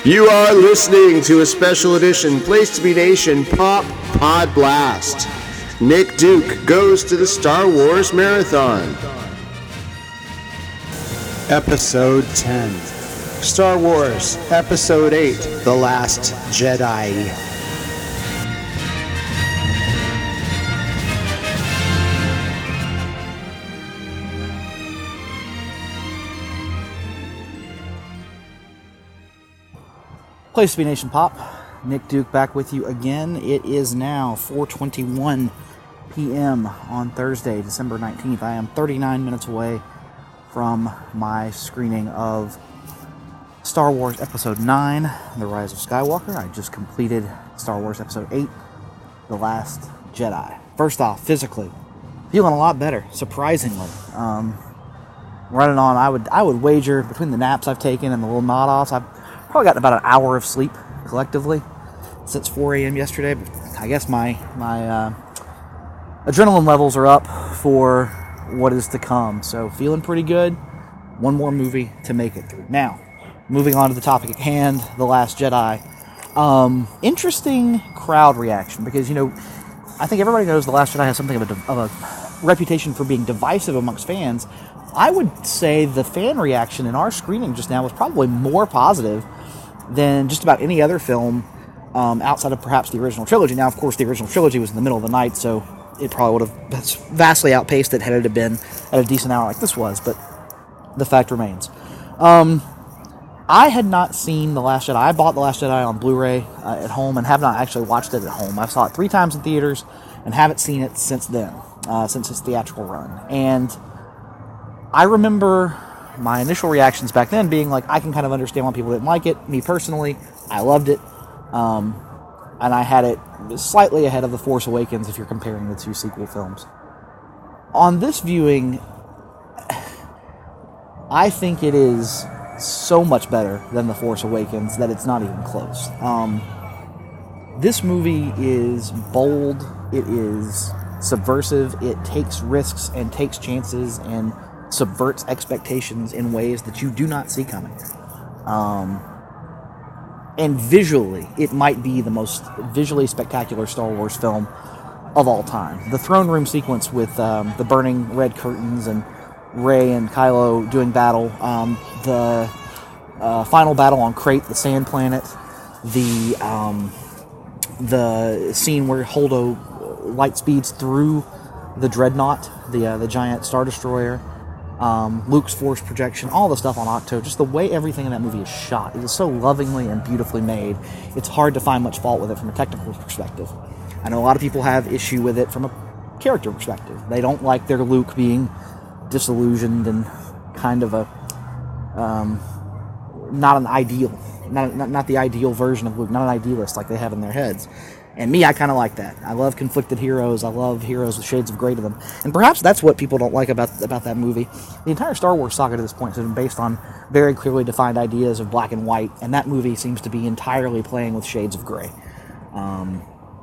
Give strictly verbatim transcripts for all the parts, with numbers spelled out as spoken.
You are listening to a special edition Place to Be Nation Pop Pod Blast. Nick Duke goes to the Star Wars Marathon. Episode ten. Star Wars Episode eight, The Last Jedi. Place to Be Nation Pop, Nick Duke back with you again. It is now four twenty-one p.m. on Thursday, December nineteenth. I am thirty-nine minutes away from my screening of Star Wars Episode nine, The Rise of Skywalker. I just completed Star Wars Episode eight, The Last Jedi. First off, physically, feeling a lot better, surprisingly. Um, running on, I would I would wager, between the naps I've taken and the little nod-offs, I've probably gotten about an hour of sleep collectively since four a.m. yesterday. But I guess my my uh, adrenaline levels are up for what is to come. So feeling pretty good. One more movie to make it through. Now, moving on to the topic at hand, The Last Jedi. Um, interesting crowd reaction because, you know, I think everybody knows The Last Jedi has something of a, of a reputation for being divisive amongst fans. I would say the fan reaction in our screening just now was probably more positive than just about any other film um, outside of perhaps the original trilogy. Now, of course, the original trilogy was in the middle of the night, so it probably would have vastly outpaced it had it been at a decent hour like this was, but the fact remains. Um, I had not seen The Last Jedi. I bought The Last Jedi on Blu-ray uh, at home and have not actually watched it at home. I saw it three times in theaters and haven't seen it since then, uh, since its theatrical run. And I remember my initial reactions back then being like, I can kind of understand why people didn't like it. Me personally, I loved it. Um, and I had it slightly ahead of The Force Awakens if you're comparing the two sequel films. On this viewing, I think it is so much better than The Force Awakens that it's not even close. Um, this movie is bold. It is subversive. It takes risks and takes chances and subverts expectations in ways that you do not see coming. Um, and visually, it might be the most visually spectacular Star Wars film of all time. The throne room sequence with um, the burning red curtains and Rey and Kylo doing battle, um, the uh, final battle on Crate, the sand planet, the um, the scene where Holdo light speeds through the Dreadnought, the uh, the giant Star Destroyer, Um, Luke's force projection, all the stuff on Octo, just the way everything in that movie is shot. It is so lovingly and beautifully made. It's hard to find much fault with it from a technical perspective. I know a lot of people have issue with it from a character perspective. They don't like their Luke being disillusioned and kind of a um, not an ideal, not, not not the ideal version of Luke, not an idealist like they have in their heads. And me, I kind of like that. I love conflicted heroes. I love heroes with shades of grey to them. And perhaps that's what people don't like about about that movie. The entire Star Wars saga to this point has been based on very clearly defined ideas of black and white, and that movie seems to be entirely playing with shades of grey. Um,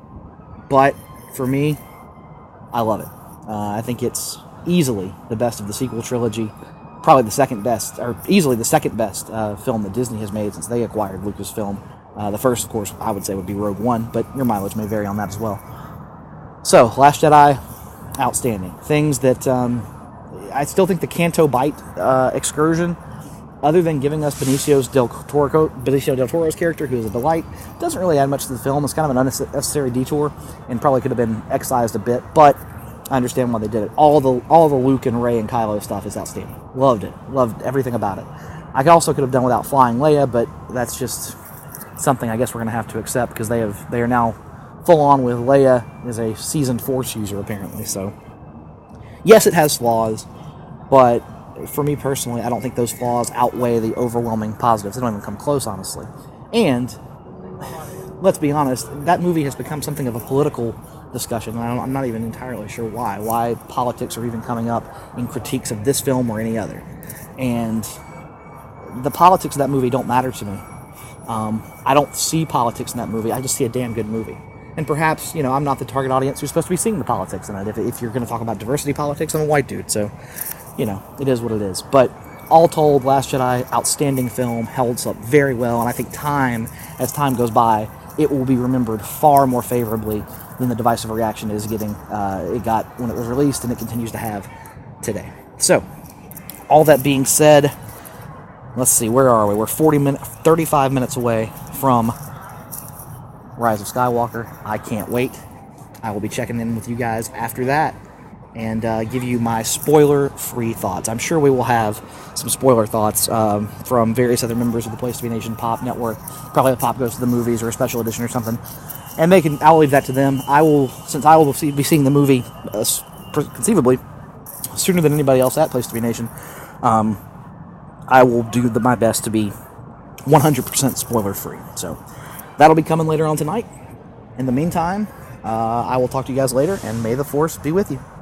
but for me, I love it. Uh, I think it's easily the best of the sequel trilogy. Probably the second best, or easily the second best uh, film that Disney has made since they acquired Lucasfilm. Uh, the first, of course, I would say would be Rogue One, but your mileage may vary on that as well. So, Last Jedi, outstanding. Things that, um, I still think the Canto Bight uh, excursion, other than giving us Benicio del Toro, Benicio del Toro's character, who is a delight, doesn't really add much to the film. It's kind of an unnecessary detour, and probably could have been excised a bit, but I understand why they did it. All the all the Luke and Rey and Kylo stuff is outstanding. Loved it. Loved everything about it. I also could have done without flying Leia, but that's just something I guess we're going to have to accept because they have they are now full on with Leia as a seasoned Force user apparently. So yes, it has flaws, but for me personally, I don't think those flaws outweigh the overwhelming positives. They don't even come close, honestly. And let's be honest, that movie has become something of a political discussion, and I'm not even entirely sure why. Why politics are even coming up in critiques of this film or any other. And the politics of that movie don't matter to me. Um, I don't see politics in that movie. I just see a damn good movie. And perhaps, you know, I'm not the target audience who's supposed to be seeing the politics in it. If, if you're going to talk about diversity politics, I'm a white dude, so, you know, it is what it is. But all told, Last Jedi, outstanding film, holds up very well, and I think time, as time goes by, it will be remembered far more favorably than the divisive reaction is getting. Uh, it got when it was released, and it continues to have today. So, all that being said, let's see, where are we? We're forty minutes, thirty-five minutes away from Rise of Skywalker. I can't wait. I will be checking in with you guys after that and uh, give you my spoiler-free thoughts. I'm sure we will have some spoiler thoughts um, from various other members of the Place to Be Nation Pop Network. Probably a Pop Goes to the Movies or a special edition or something. And they can. I'll leave that to them. I will, since I will see, be seeing the movie uh, conceivably sooner than anybody else at Place to Be Nation. Um, I will do the, my best to be one hundred percent spoiler-free. So that'll be coming later on tonight. In the meantime, uh, I will talk to you guys later, and may the Force be with you.